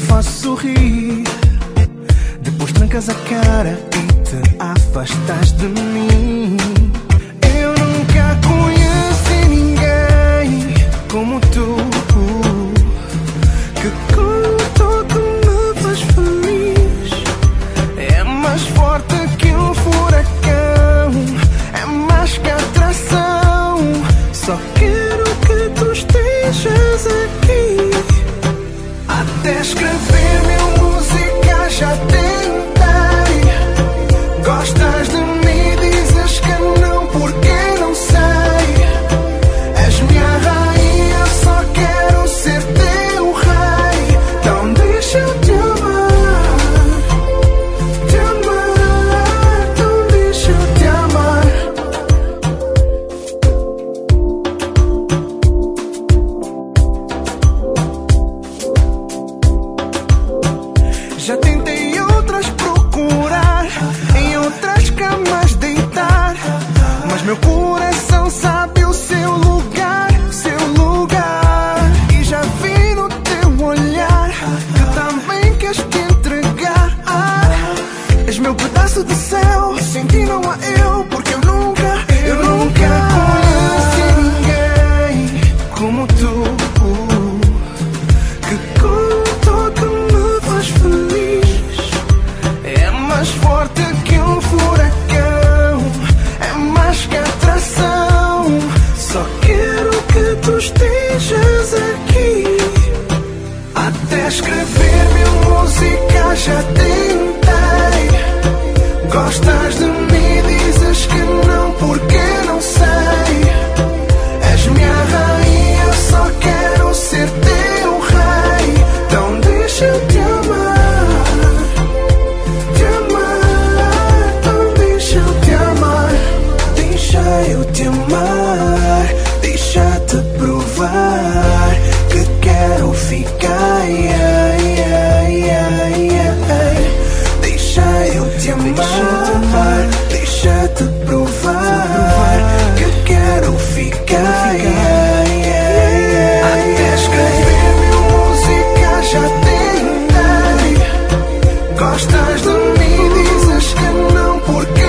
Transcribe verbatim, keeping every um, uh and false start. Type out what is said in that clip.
faz sorrir. Depois trancas a cara e te afastas de mim. Eu nunca conheci ninguém como tu, que com tudo me faz feliz. É mais forte que um furacão, é mais que atração. Só quero que tu estejas aqui. Até escrever mil músicas já tentei. Gostas de mim, dizes que não, porque não sei. És minha rainha, só quero ser teu rei. Então deixa eu te amar, te amar. Então deixa eu te amar. Já tentei outras procurar, em outras camas deitar, mas meu coração sabe o seu lugar, seu lugar. E já vi no teu olhar que também queres te entregar. És meu pedaço de céu, sem ti não há eu, porque eu nunca, eu nunca conheci ninguém como tu, que com todo me faz feliz. É mais forte que um furacão, é mais que atração. Só quero que tu estejas aqui. Até escrever mil músicas já tentei. Gostas de mim, dizes que não, porque não sei. És minha rainha, só quero ser teu rei. Então deixa eu te amar, te amar. Então deixa eu te amar, deixa eu te amar. Deixa-te provar que quero ficar. Yeah, yeah, yeah, yeah. Deixa eu te amar, deixa-te provar que quero ficar. Yeah, yeah, yeah. Até escrever mil músicas já tentei. Gostas de mim, dizes que não, porque